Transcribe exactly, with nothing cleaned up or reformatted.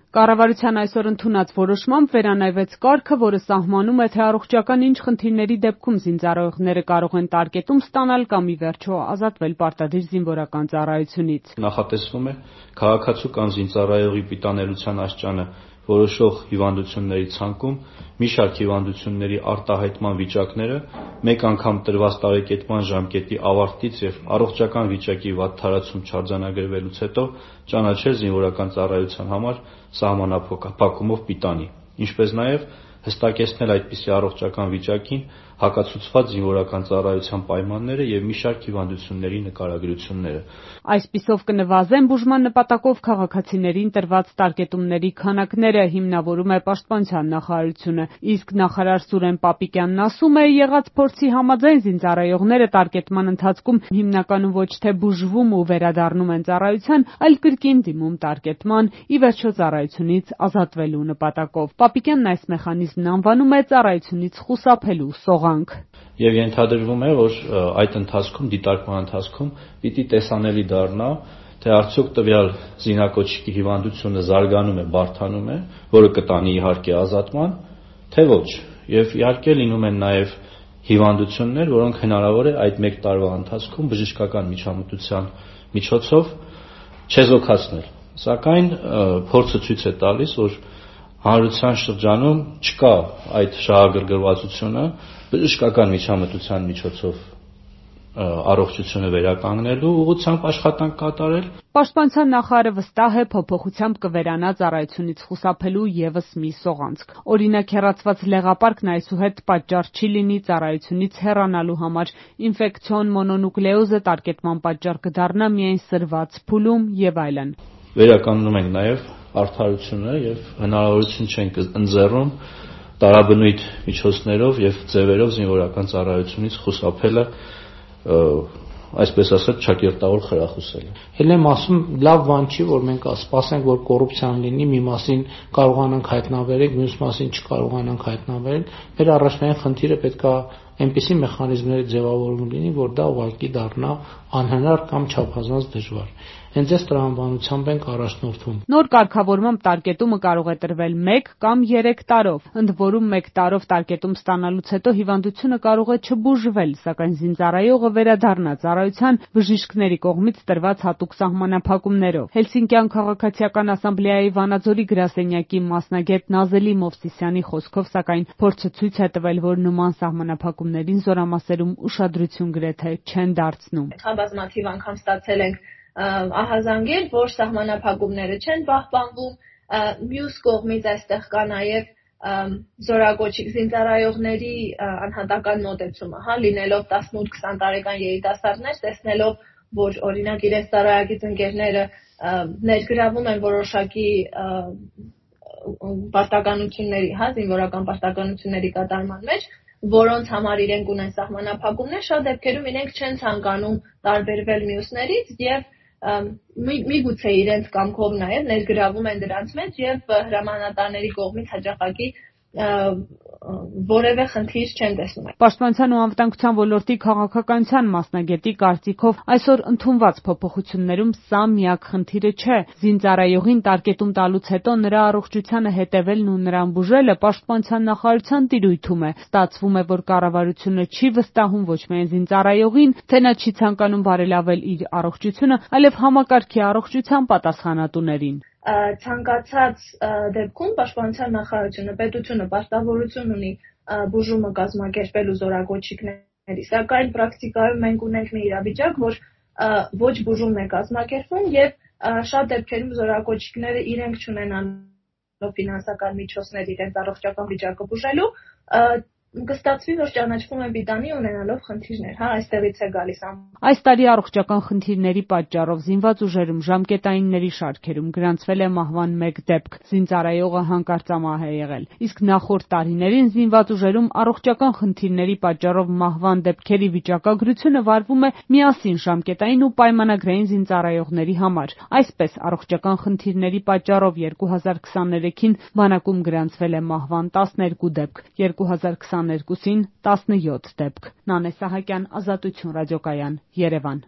Կառավարության այսօր ընդունած որոշմամբ վերանայվեց կարգը, որը սահմանում է, թե առողջական ինչ խնդիրների դեպքում զինծառայողները կարող են տարկետում ստանալ կամ ի վերջո ազատվել պարտադիր զինվորական ծառայությունից։ Նախատեսվում է քաղաքացու կամ զինծառայողի պիտանելիության աստիճանը որոշող հիվանդությունների ցանկում մի շարք հիվանդությունների արտահայտման վիճակները մեկ անգամ տրված տարեկետման ժամկետի ավարտից և առողջական վիճակի վատթարացում չարձանագրվելուց հետո ճանաչել զինվորական ծառայության համար սահմանափակումով պիտանի, ինչպես նաև հստակեցնել այդպիսի առողջական վիճակին հակացուցված զինվորական ծառայության պայմանները և մի շարք հիվանդությունների նկարագրությունները։ Այսպիսով կնվազեն բուժման նպատակով քաղաքացիներին տրված տարկետումների քանակները, հիմնավորում է Պաշտպանության նախարարությունը, իսկ նախարար Սուրեն Պապիկյանն ասում է, եղած փորձի համաձայն զինծառայողները տարկետման ընթացքում հիմնականում ոչ թե բուժվում ու վերադառնում են ծառայության, այլ կրկին դիմում տարկետման, ի վերջո ծառայությունից ազատվելու նպատակով։ Պապիկյանն այս մեխանիզմն անվանում է ծառայությունից խուսափելու սողանք։ Եվ ենթադրվում է, որ այդ ընթացքում, դիտարկման ընթացքում պիտի տեսանելի դառնա, թե արդյոք տվյալ զինակոչիկի հիվանդությունը զարգանում է, բարդանում է, որը կտանի իհարկե ազատման, թե ոչ։ Եվ իհարկե լինում են նաև հիվանդություններ, որոնք հնարավոր է այդ մեկ տարվա ընթացքում բժշկական միջամտության միջոցով չեզոքացնել։ Սակայն փորձը ցույց է տալիս, որ հանրության շրջանում չկա այդ շահագրգռվածությունը բժշկական միջամտության միջոցով առողջությունը վերականգնելու ուղղությամբ աշխատանք կատարել։ Պաշտպանության նախարարը վստահ է, փոփոխությամբ կվերանա ծառայությունից խուսափելու ևս մի սողանցք։ Օրինակ, հեռացված լեղապարկն այսուհետ պատճառ չի լինի ծառայությունից հեռանալու համար, ինֆեկցիոն մոնոնուկլեոզը տարկետման պատճառ կդառնա միայն սրված փուլում եւ այլն։ Վերականգնում ենք նաև արդարությունը եւ հնարավորություն չենք ընձեռում տարաբնույթ միջոցներով եւ ձևերով զինվորական ծառայությունից խուսափելը, այսպես ասած, ճակերտավոր խրախուսելը։ Էլ եմ ասում, լավ բան չի, որ մենք սպասենք, որ կոռուպցիան լինի, մի մասին կարողանանք հայտնաբերել, մյուս մասին չկարողանանք հայտնաբերել։ Մեր առաջնային խնդիրը պետք է այնպիսի մեխանիզմների ձևավորում լինի, որ դա ուղղակի դառնա անհնար կամ չափազանց դժվար։ Հենց այս տրամաբանությամբ ենք առաջնորդվում։ Նոր կարգավորմամբ տարկետումը կարող է տրվել մեկ կամ երեք տարով, ընդ որում մեկ տարով տարկետում ստանալուց հետո հիվանդությունը կարող է չբուժվել, սակայն զինծառայողը վերադառնա ծառայության բժիշկների կողմից տրված հատուկ սահմանափակումներով։ Հելսինկյան քաղաքացիական ասամբլեայի Վանաձորի գրասենյակի մասնագետ Նազելի Մովսիսյանի խոսքով, սակայն փորձը ցույց է տվել, որ նման սահմանափակումներին զորամասերում ուշադրություն գրեթե չեն դարձնում։ Բազմաթիվ անգամ ստացել ենք ահազանգեր, որ սահմանափակումները չեն պահպանվում, մյուս կողմից այստեղ կա նաև զորակոչիկ զինծառայողների անհատական մոտեցումը, հա, լինելով տասնութ քսան տարեկան երիտասարդներ, տեսնելով, որ օրինակ իրենց ծառայակից ընկերները ներգրավում են որոշակի պարտականությունների, հա, զինվորական պարտականությունների կատարման մեջ, որոնց համար իրենք ունեն սահմանափակումներ, շատ դեպքերում իրենք չեն ցանկանում տարբերվել մյուսներից եւ միգուցե իրենց կամքով նաև ներգրավում են դրանց մեջ եւ հրամանատարների կողմից հաճախակի որևէ խնդիր չեն տեսնում։ Պաշտպանության ու անվտանգության ոլորտի քաղաքականության մասնագետի կարծիքով այսօր ընդունված փոփոխություններում սա միակ խնդիրը չէ։ Զինծառայողին տարկետում տալուց հետո նրա առողջությանը հետևելն ու նրան բուժելը պաշտպանության նախարարության տիրույթում է։ Ստացվում է, որ կառավարությունը չի վստահում ոչ միայն զինծառայողին, թե նա չի ցանկանում բարելավել իր առողջությունը, այլև համակարգի առողջության պատասխանատուներին։ Ցանկացած դեպքում պաշտպանության նախարարությունը, պետությունը պարտավորություն ունի բուժումը կազմակերպելու զորակոչիկների, սակայն պրակտիկայում մենք ունենք մի իրավիճակ, որ ոչ բուժումն է կազմակերպվում եւ շատ դեպքերում զորակոչիկները իրենք չունենան ֆինանսական միջոցներ իրենց առողջական վիճակը բուժելու, կստացվի, որ ճանաչվում են պիտանի ունենալով խնդիրներ, հա, այստեղից է գալիս։ Այս տարի առողջական խնդիրների պատճառով զինված ուժերում ժամկետայինների շարքերում գրանցվել է մահվան մեկ դեպք։ Զինծառայողը հանկարծամահ է եղել, իսկ նախորդ տարիներին զինված ուժերում առողջական խնդիրների պատճառով մահվան դեպքերի վիճակագրությունը վարվում է միասին ժամկետային ու պայմանագրային զինծառայողների համար։ Այսպես, առողջական խնդիրների պատճառով երկու հազար քսաներեքին բանակում գրանցվել է մահվան տասներկու դեպք, երկու հազար քսաներկուսին տասնյոթ դեպք։ Նանե Սահակյան, Ազատություն ռադիոկայան, Երևան։